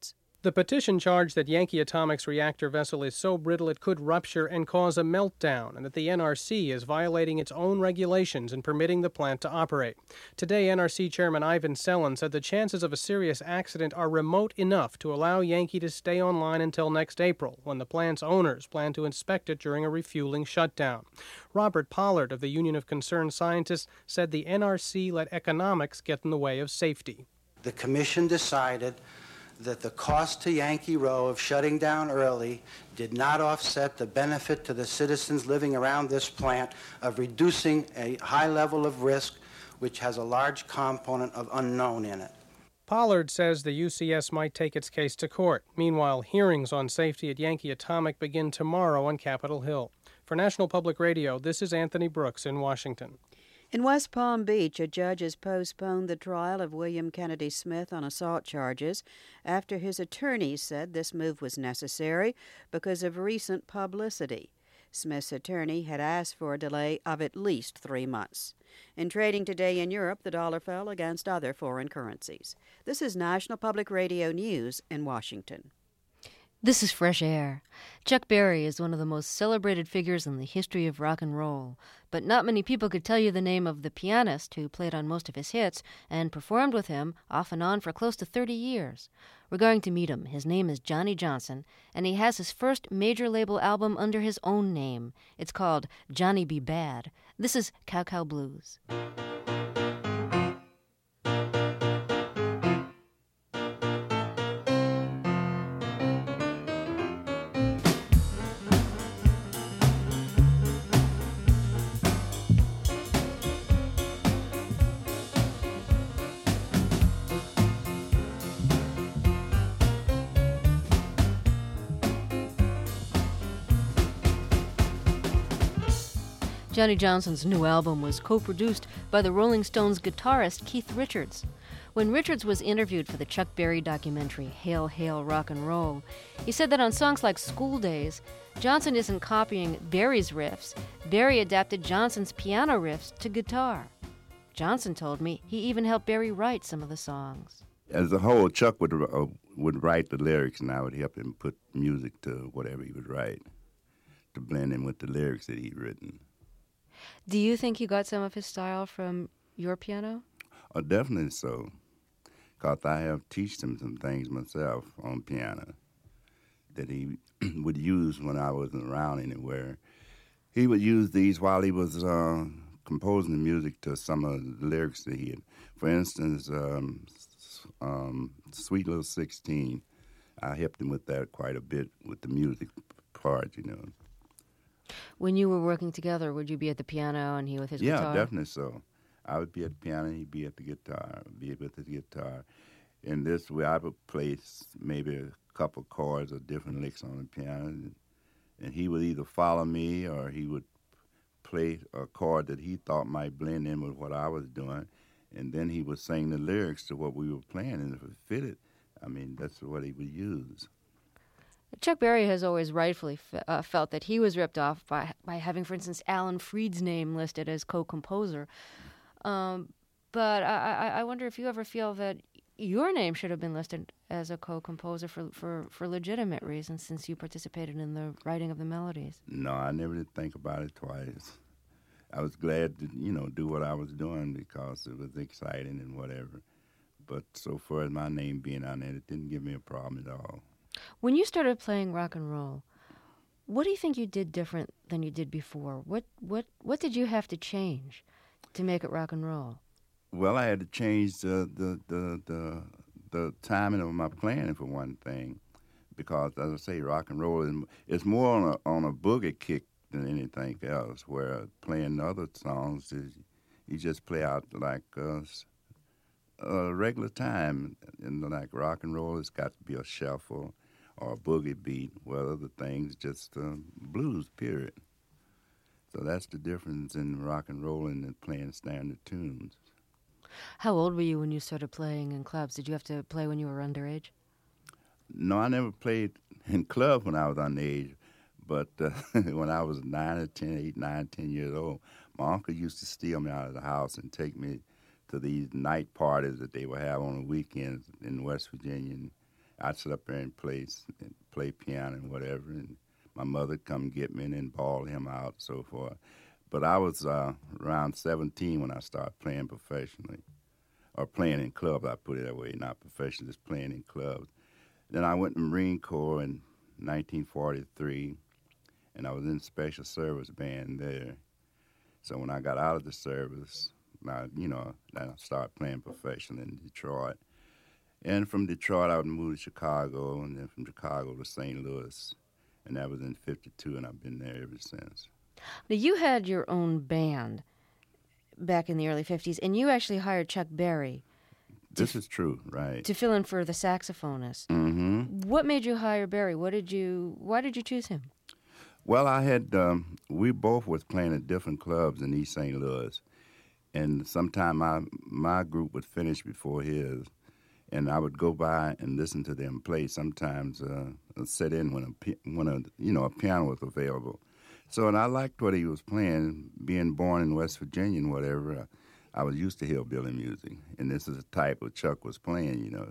The petition charged that Yankee Atomic's reactor vessel is so brittle it could rupture and cause a meltdown, and that the N R C is violating its own regulations in permitting the plant to operate. Today, N R C Chairman Ivan Sellon said the chances of a serious accident are remote enough to allow Yankee to stay online until next April, when the plant's owners plan to inspect it during a refueling shutdown. Robert Pollard of the Union of Concerned Scientists said the N R C let economics get in the way of safety. The commission decided that the cost to Yankee Row of shutting down early did not offset the benefit to the citizens living around this plant of reducing a high level of risk, which has a large component of unknown in it. Pollard says the U C S might take its case to court. Meanwhile, hearings on safety at Yankee Atomic begin tomorrow on Capitol Hill. For National Public Radio, this is Anthony Brooks in Washington. In West Palm Beach, a judge has postponed the trial of William Kennedy Smith on assault charges after his attorneys said this move was necessary because of recent publicity. Smith's attorney had asked for a delay of at least three months. In trading today in Europe, the dollar fell against other foreign currencies. This is National Public Radio News in Washington. This is Fresh Air. Chuck Berry is one of the most celebrated figures in the history of rock and roll, but not many people could tell you the name of the pianist who played on most of his hits and performed with him off and on for close to thirty years. We're going to meet him. His name is Johnny Johnson, and he has his first major label album under his own name. It's called Johnny Be Bad. This is Cow Cow Blues. Johnny Johnson's new album was co-produced by the Rolling Stones guitarist Keith Richards. When Richards was interviewed for the Chuck Berry documentary Hail, Hail, Rock and Roll, he said that on songs like School Days, Johnson isn't copying Berry's riffs. Berry adapted Johnson's piano riffs to guitar. Johnson told me he even helped Berry write some of the songs. As a whole, Chuck would uh, would write the lyrics, and I would help him put music to whatever he would write, to blend in with the lyrics that he'd written. Do you think he got some of his style from your piano? Oh, definitely so, because I have taught him some things myself on piano that he would use when I wasn't around anywhere. He would use these while he was uh, composing the music to some of the lyrics that he had. For instance, um, um, Sweet Little sixteen, I helped him with that quite a bit with the music part, you know. When you were working together, would you be at the piano and he with his yeah, guitar? Yeah, definitely so. I would be at the piano, he'd be at the guitar, be with his guitar. In this way, I would play maybe a couple chords or different licks on the piano, and, and he would either follow me or he would play a chord that he thought might blend in with what I was doing, and then he would sing the lyrics to what we were playing, and if it fitted, I mean, that's what he would use. Chuck Berry has always rightfully f- uh, felt that he was ripped off by by having, for instance, Alan Freed's name listed as co-composer. Um, but I, I, I wonder if you ever feel that your name should have been listed as a co-composer for, for, for legitimate reasons, since you participated in the writing of the melodies. No, I never did think about it twice. I was glad to, you know, do what I was doing because it was exciting and whatever. But so far as my name being on it, it didn't give me a problem at all. When you started playing rock and roll, what do you think you did different than you did before? What what what did you have to change to make it rock and roll? Well, I had to change the the the the, the timing of my playing for one thing, because as I say, rock and roll is it's more on a on a boogie kick than anything else. Where playing other songs is you just play out like uh, a regular time, and like rock and roll, it's got to be a shuffle or a boogie beat, while other things just uh, blues, period. So that's the difference in rock and roll and playing standard tunes. How old were you when you started playing in clubs? Did you have to play when you were underage? No, I never played in clubs when I was underage, but uh, when I was nine or ten, eight, nine, ten years old, my uncle used to steal me out of the house and take me to these night parties that they would have on the weekends in West Virginia. And I'd sit up there and play, and play piano and whatever, and my mother would come get me and then bawl him out, so forth. But I was uh, around seventeen when I started playing professionally, or playing in clubs, I put it that way, not professionally, just playing in clubs. Then I went to the Marine Corps in nineteen forty-three, and I was in Special Service Band there. So when I got out of the service, I, you know, I started playing professionally in Detroit. And from Detroit, I would move to Chicago, and then from Chicago to Saint Louis. And that was in fifty-two, and I've been there ever since. Now, you had your own band back in the early fifties, and you actually hired Chuck Berry. This is true, right. To fill in for the saxophonist. Mm-hmm. What made you hire Berry? What did you, why did you choose him? Well, I had, um, we both was playing at different clubs in East Saint Louis. And sometime my, my group would finish before his, and I would go by and listen to them play. Sometimes uh, sit in when a, when a, you know, a piano was available. So, and I liked what he was playing. Being born in West Virginia and whatever, uh, I was used to hillbilly music, and this is the type of Chuck was playing, you know.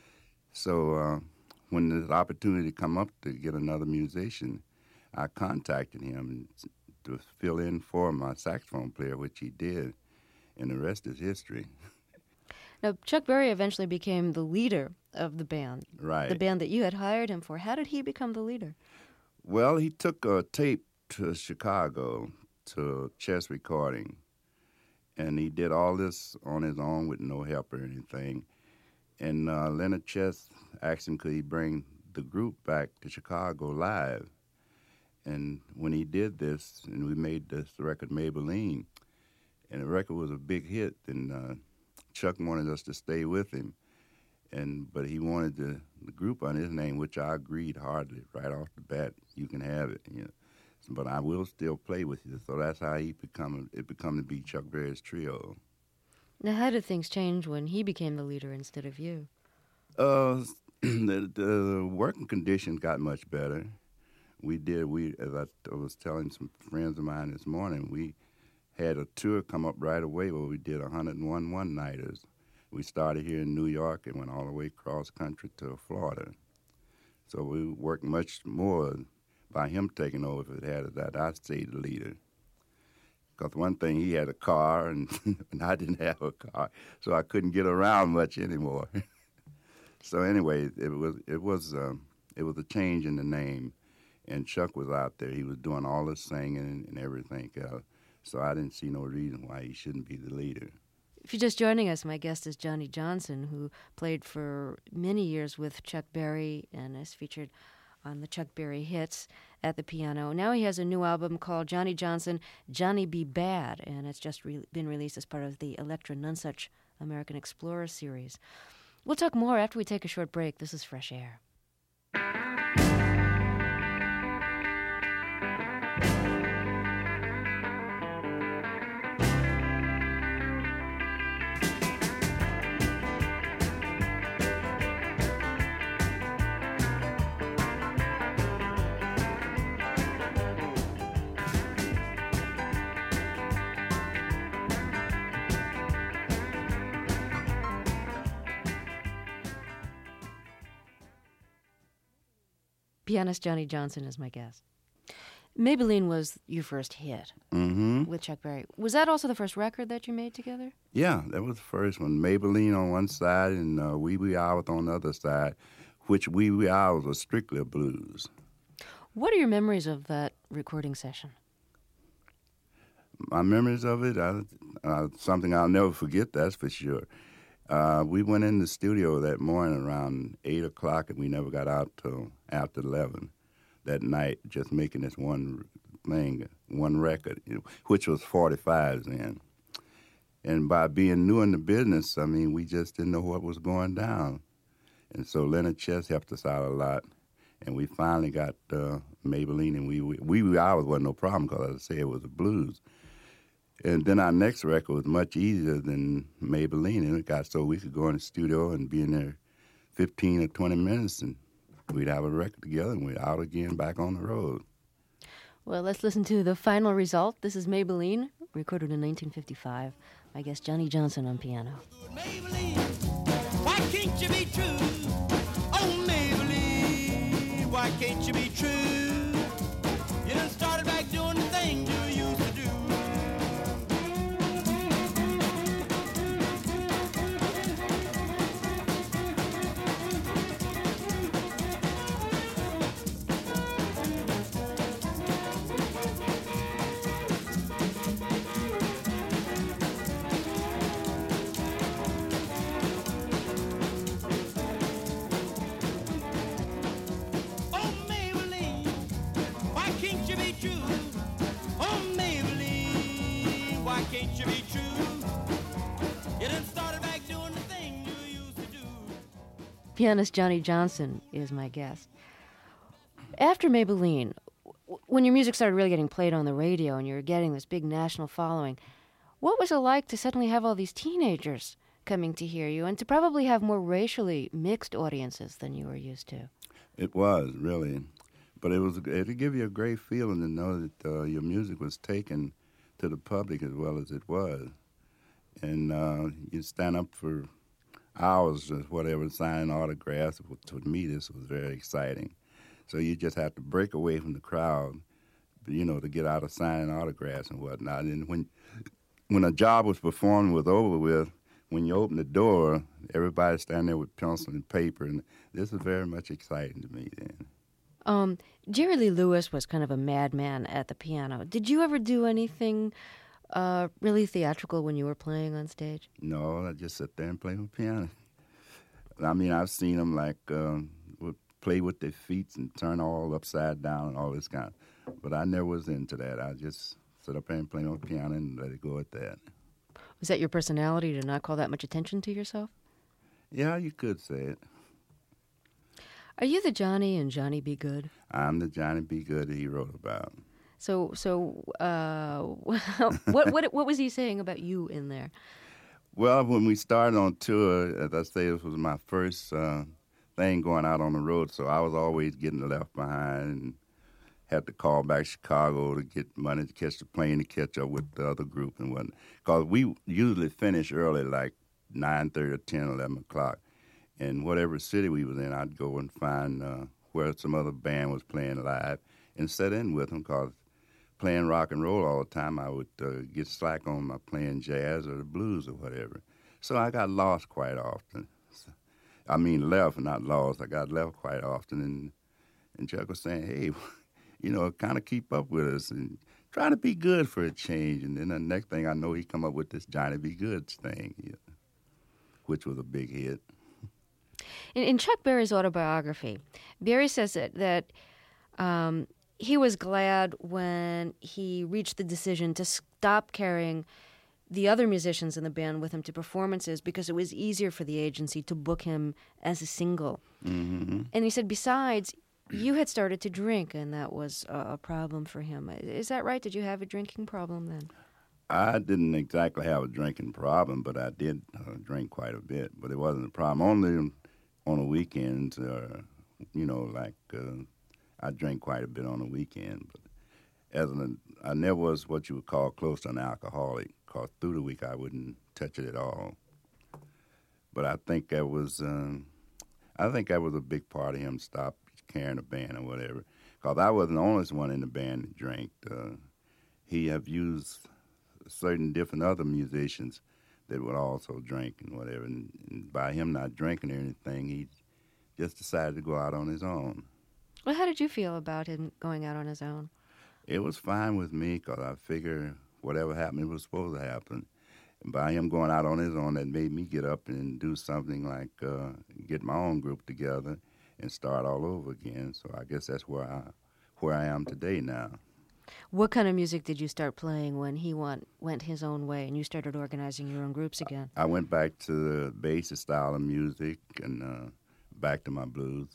So uh, when the opportunity come up to get another musician, I contacted him to fill in for my saxophone player, which he did, and the rest is history. Now, Chuck Berry eventually became the leader of the band. Right. The band that you had hired him for. How did he become the leader? Well, he took a tape to Chicago to Chess Recording, and he did all this on his own with no help or anything. And uh, Leonard Chess asked him could he bring the group back to Chicago live. And when he did this, and we made this record Maybelline, and the record was a big hit, and uh, Chuck wanted us to stay with him, and but he wanted the, the group on his name, which I agreed hardly right off the bat. You can have it, you know. But I will still play with you. So that's how he become it become to be Chuck Berry's trio. Now, how did things change when he became the leader instead of you? Uh, the, the working conditions got much better. We did. We, as I, I was telling some friends of mine this morning, we had a tour come up right away where we did one hundred one one-nighters. We started here in New York and went all the way cross country to Florida. So we worked much more by him taking over if it had that I stayed the leader. Because one thing, he had a car, and, and I didn't have a car, so I couldn't get around much anymore. So anyway, it was it was um, it was a change in the name, and Chuck was out there. He was doing all the singing and, and everything else. So I didn't see no reason why he shouldn't be the leader. If you're just joining us, my guest is Johnny Johnson, who played for many years with Chuck Berry and is featured on the Chuck Berry hits at the piano. Now he has a new album called Johnny Johnson, Johnny Be Bad, and it's just re- been released as part of the Elektra Nonsuch American Explorer series. We'll talk more after we take a short break. This is Fresh Air. Pianist Johnny Johnson is my guest. Maybelline was your first hit mm-hmm. with Chuck Berry. Was that also the first record that you made together? Yeah, that was the first one. Maybelline on one side and uh, Wee Wee Owls on the other side, which Wee Wee Owls was strictly a blues. What are your memories of that recording session? My memories of it, uh, uh, something I'll never forget, that's for sure. Uh, we went in the studio that morning around eight o'clock, and we never got out till after eleven that night, just making this one thing, one record, you know, which was forty-fives then. And by being new in the business, I mean, we just didn't know what was going down. And so Leonard Chess helped us out a lot, and we finally got uh, Maybelline, and we, we, we ours wasn't no problem because, as I say, it was a blues. And then our next record was much easier than Maybelline, and it got so we could go in the studio and be in there fifteen or twenty minutes, and we'd have a record together, and we'd out again back on the road. Well, let's listen to the final result. This is Maybelline, recorded in nineteen fifty-five. My guest, Johnny Johnson on piano. Maybelline, why can't you be true? Oh, Maybelline. why can't you be true? You done started back doing the things you used to do. Pianist Johnny Johnson is my guest. After Maybelline, w- when your music started really getting played on the radio and you were getting this big national following, what was it like to suddenly have all these teenagers coming to hear you and to probably have more racially mixed audiences than you were used to? It was, really. But it was it'd give you a great feeling to know that uh, your music was taken to the public as well as it was. And uh, you stand up for hours or whatever, signing autographs. To me, this was very exciting. So you just have to break away from the crowd, you know, to get out of signing autographs and whatnot. And when when a job was performed, was over with, when you open the door, everybody standing there with pencil and paper, and this was very much exciting to me then. Um, Jerry Lee Lewis was kind of a madman at the piano. Did you ever do anything uh, really theatrical when you were playing on stage? No, I just sit there and play my piano. I mean, I've seen them like um, would play with their feet and turn all upside down and all this kind of, but I never was into that. I just sit up there and play my piano and let it go at that. Was that your personality to not call that much attention to yourself? Yeah, you could say it. Are you the Johnny in Johnny Be Good? I'm the Johnny Be Good that he wrote about. So, so uh, what, what, what was he saying about you in there? Well, when we started on tour, as I say, this was my first uh, thing going out on the road, so I was always getting left behind and had to call back to Chicago to get money to catch the plane to catch up with the other group and whatnot. Because we usually finish early, like nine thirty or ten, eleven o'clock. And whatever city we was in, I'd go and find uh, where some other band was playing live and sit in with them, because playing rock and roll all the time, I would uh, get slack on my playing jazz or the blues or whatever. So I got lost quite often. I mean left, not lost. I got left quite often. And, and Chuck was saying, hey, you know, kind of keep up with us and trying to be good for a change. And then the next thing I know, he come up with this Johnny Be Good thing, yeah, which was a big hit. In, in Chuck Berry's autobiography, Berry says that, that um, he was glad when he reached the decision to stop carrying the other musicians in the band with him to performances because it was easier for the agency to book him as a single. Mm-hmm. And he said, besides, you had started to drink, and that was a, a problem for him. Is that right? Did you have a drinking problem then? I didn't exactly have a drinking problem, but I did uh, drink quite a bit. But it wasn't a problem. Only on the weekends, uh, you know, like uh, I drank quite a bit on the weekend. But as an, I never was what you would call close to an alcoholic, because through the week I wouldn't touch it at all. But I think that was, um, I think that was a big part of him stop carrying a band or whatever, because I wasn't the only one in the band that drank. Uh, he have used certain different other musicians that would also drink and whatever, and, and by him not drinking or anything, he just decided to go out on his own. Well, how did you feel about him going out on his own? It was fine with me, because I figure whatever happened, it was supposed to happen. And by him going out on his own, that made me get up and do something like uh, get my own group together and start all over again. So I guess that's where I, where I am today now. What kind of music did you start playing when he went, went his own way and you started organizing your own groups again? I went back to the basic style of music and uh, back to my blues.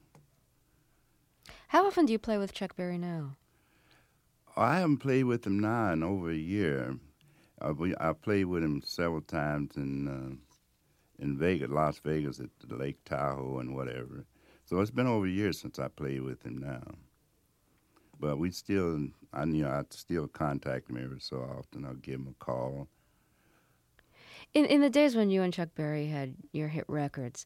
How often do you play with Chuck Berry now? I haven't played with him now in over a year. I, I played with him several times in uh, in Vegas, Las Vegas, at the Lake Tahoe and whatever. So it's been over a year since I played with him now. But we still, I you know, I still contact him every so often. I'll give him a call. In in the days when you and Chuck Berry had your hit records,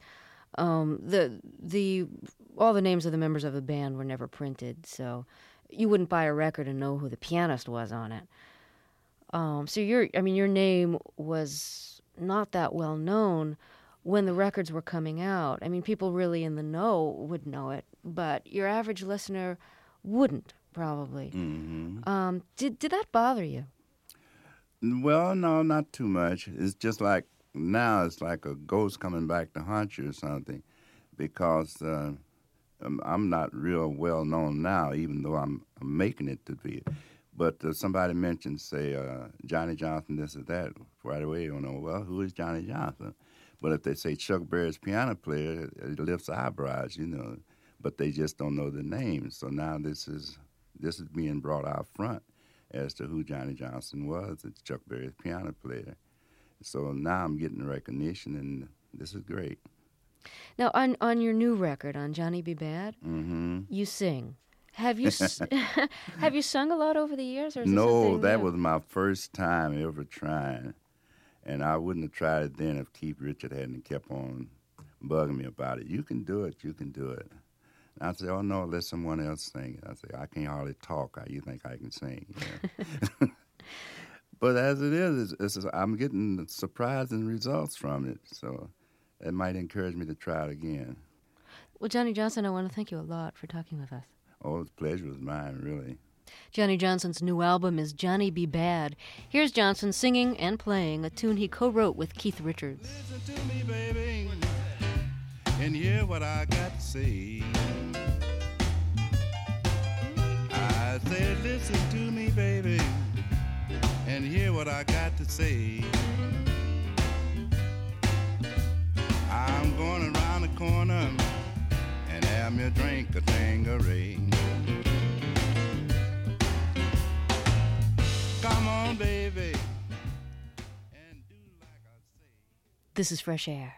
Um, the the all the names of the members of the band were never printed, so you wouldn't buy a record and know who the pianist was on it. Um, so your, I mean, your name was not that well known when the records were coming out. I mean, people really in the know would know it, but your average listener wouldn't, probably. Mm-hmm. Um, did did that bother you? Well, no, not too much. It's just like now it's like a ghost coming back to haunt you or something, because uh, I'm, I'm not real well known now, even though I'm, I'm making it to be. But uh, somebody mentioned, say, uh, Johnny Johnson, this or that, right away you know, well, who is Johnny Johnson? But if they say Chuck Berry's piano player, it lifts eyebrows, you know, but they just don't know the name. So now this is this is being brought out front as to who Johnny Johnson was. It's Chuck Berry's piano player. So now I'm getting the recognition, and this is great. Now, on, on your new record, on Johnny Be Bad, mm-hmm. you sing. Have you s- have you sung a lot over the years? Or is no, this that new? was my first time ever trying. And I wouldn't have tried it then if Keith Richard hadn't kept on bugging me about it. You can do it, you can do it. And I said, oh, no, let someone else sing it. I said, I can't hardly talk. How you think I can sing? Yeah. But as it is, it's, it's, I'm getting surprising results from it. So it might encourage me to try it again. Well, Johnny Johnson, I want to thank you a lot for talking with us. Oh, the pleasure was mine, really. Johnny Johnson's new album is Johnny Be Bad. Here's Johnson singing and playing a tune he co-wrote with Keith Richards. Listen to me, baby, and hear what I got to say. I said, listen to me, baby, and hear what I got to say. I'm going around the corner and have me a drink of Tanqueray. Come on, baby. This is Fresh Air.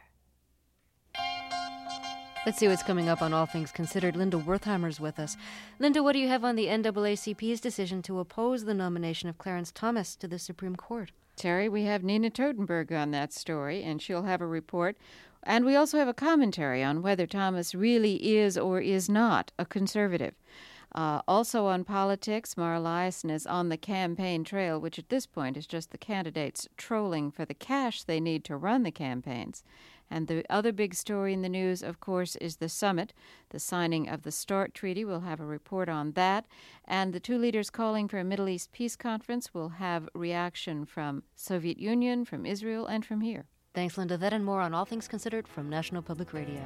Let's see what's coming up on All Things Considered. Linda Wertheimer's with us. Linda, what do you have on the N double A C P's decision to oppose the nomination of Clarence Thomas to the Supreme Court? Terry, we have Nina Totenberg on that story, and she'll have a report. And we also have a commentary on whether Thomas really is or is not a conservative. Uh, also on politics, Mara Liasson is on the campaign trail, which at this point is just the candidates trolling for the cash they need to run the campaigns. And the other big story in the news, of course, is the summit, the signing of the START Treaty. We'll have a report on that. And the two leaders calling for a Middle East peace conference will have reaction from Soviet Union, from Israel, and from here. Thanks, Linda. That and more on All Things Considered from National Public Radio.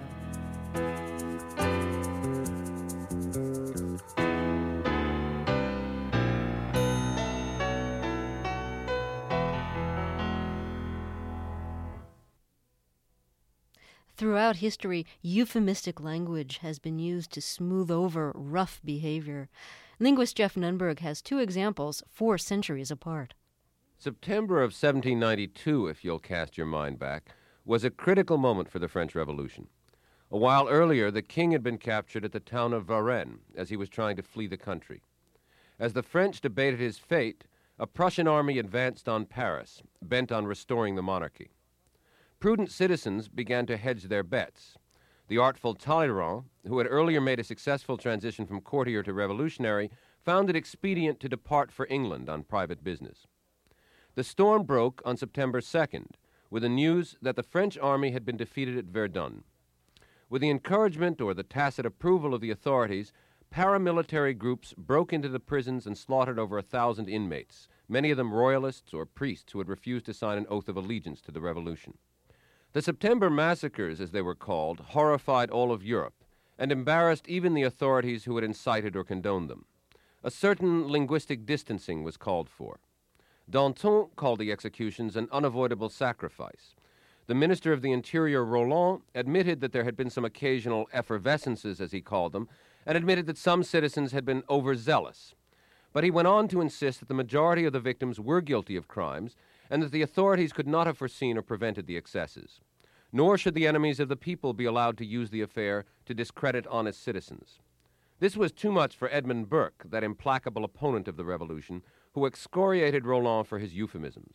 Throughout history, euphemistic language has been used to smooth over rough behavior. Linguist Jeff Nunberg has two examples four centuries apart. September of seventeen ninety-two, if you'll cast your mind back, was a critical moment for the French Revolution. A while earlier, the king had been captured at the town of Varennes as he was trying to flee the country. As the French debated his fate, a Prussian army advanced on Paris, bent on restoring the monarchy. Prudent citizens began to hedge their bets. The artful Talleyrand, who had earlier made a successful transition from courtier to revolutionary, found it expedient to depart for England on private business. The storm broke on September second with the news that the French army had been defeated at Verdun. With the encouragement or the tacit approval of the authorities, paramilitary groups broke into the prisons and slaughtered over a thousand inmates, many of them royalists or priests who had refused to sign an oath of allegiance to the revolution. The September massacres, as they were called, horrified all of Europe and embarrassed even the authorities who had incited or condoned them. A certain linguistic distancing was called for. Danton called the executions an unavoidable sacrifice. The Minister of the Interior, Roland, admitted that there had been some occasional effervescences, as he called them, and admitted that some citizens had been overzealous. But he went on to insist that the majority of the victims were guilty of crimes and that the authorities could not have foreseen or prevented the excesses. Nor should the enemies of the people be allowed to use the affair to discredit honest citizens. This was too much for Edmund Burke, that implacable opponent of the revolution, who excoriated Roland for his euphemisms.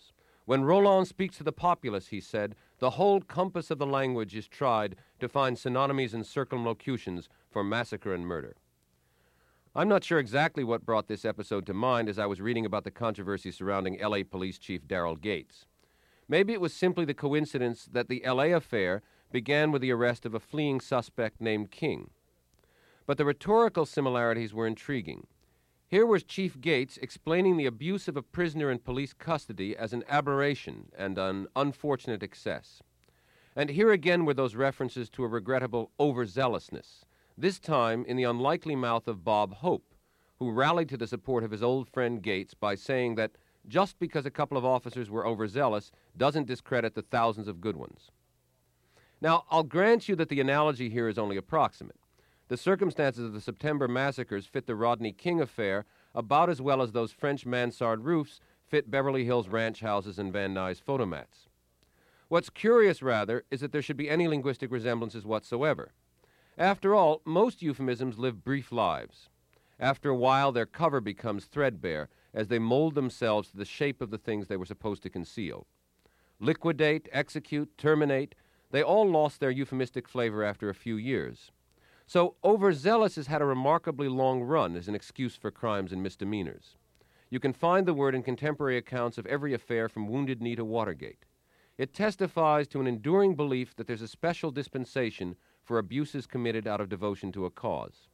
When Roland speaks to the populace, he said, the whole compass of the language is tried to find synonymies and circumlocutions for massacre and murder. I'm not sure exactly what brought this episode to mind as I was reading about the controversy surrounding L A Police Chief Daryl Gates. Maybe it was simply the coincidence that the L A affair began with the arrest of a fleeing suspect named King. But the rhetorical similarities were intriguing. Here was Chief Gates explaining the abuse of a prisoner in police custody as an aberration and an unfortunate excess. And here again were those references to a regrettable overzealousness, this time in the unlikely mouth of Bob Hope, who rallied to the support of his old friend Gates by saying that just because a couple of officers were overzealous doesn't discredit the thousands of good ones. Now, I'll grant you that the analogy here is only approximate. The circumstances of the September massacres fit the Rodney King affair about as well as those French mansard roofs fit Beverly Hills ranch houses and Van Nuys photomats. What's curious, rather, is that there should be any linguistic resemblances whatsoever. After all, most euphemisms live brief lives. After a while, their cover becomes threadbare as they mold themselves to the shape of the things they were supposed to conceal. Liquidate, execute, terminate, they all lost their euphemistic flavor after a few years. So overzealous has had a remarkably long run as an excuse for crimes and misdemeanors. You can find the word in contemporary accounts of every affair from Wounded Knee to Watergate. It testifies to an enduring belief that there's a special dispensation for abuses committed out of devotion to a cause.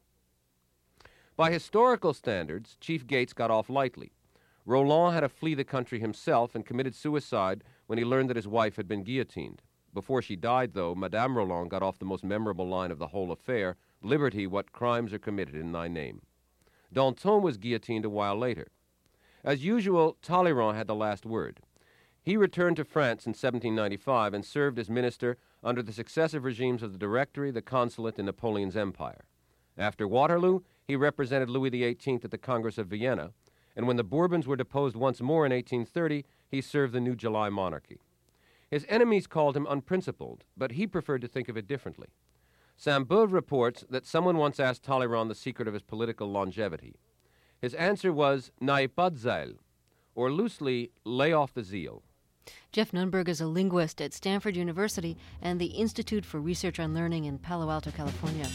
By historical standards, Chief Gates got off lightly. Roland had to flee the country himself and committed suicide when he learned that his wife had been guillotined. Before she died, though, Madame Roland got off the most memorable line of the whole affair, "Liberty, what crimes are committed in thy name." Danton was guillotined a while later. As usual, Talleyrand had the last word. He returned to France in seventeen ninety-five and served as minister under the successive regimes of the Directory, the Consulate, and Napoleon's Empire. After Waterloo, he represented Louis the eighteenth at the Congress of Vienna, and when the Bourbons were deposed once more in eighteen thirty, he served the new July monarchy. His enemies called him unprincipled, but he preferred to think of it differently. Sainte-Beuve reports that someone once asked Talleyrand the secret of his political longevity. His answer was, "N'ayez pas de zèle," or loosely, lay off the zeal. Jeff Nunberg is a linguist at Stanford University and the Institute for Research on Learning in Palo Alto, California.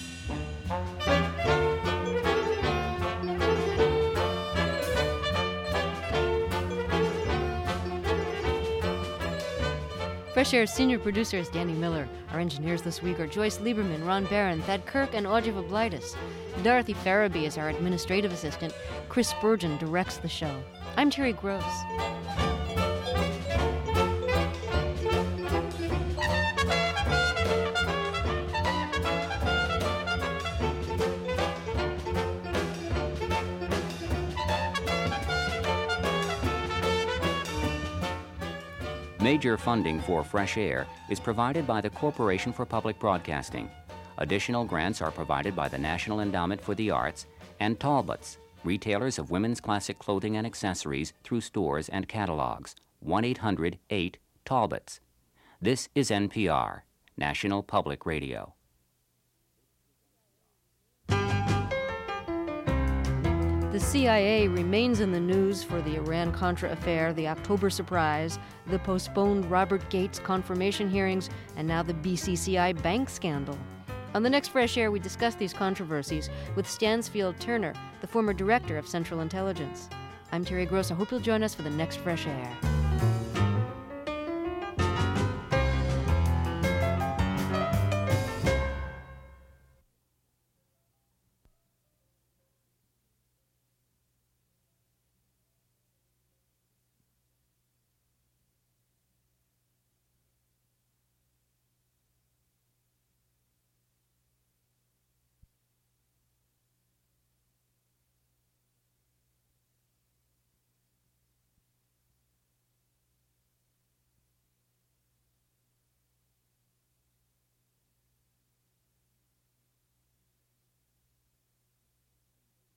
Fresh Air's senior producer is Danny Miller. Our engineers this week are Joyce Lieberman, Ron Barron, Thad Kirk, and Audrey Vablitis. Dorothy Farabee is our administrative assistant. Chris Spurgeon directs the show. I'm Terry Gross. Major funding for Fresh Air is provided by the Corporation for Public Broadcasting. Additional grants are provided by the National Endowment for the Arts and Talbots, retailers of women's classic clothing and accessories through stores and catalogs. one eight hundred eight Talbots. This is N P R, National Public Radio. The C I A remains in the news for the Iran-Contra affair, the October surprise, the postponed Robert Gates confirmation hearings, and now the B C C I bank scandal. On the next Fresh Air, we discuss these controversies with Stansfield Turner, the former director of Central Intelligence. I'm Terry Gross. I hope you'll join us for the next Fresh Air.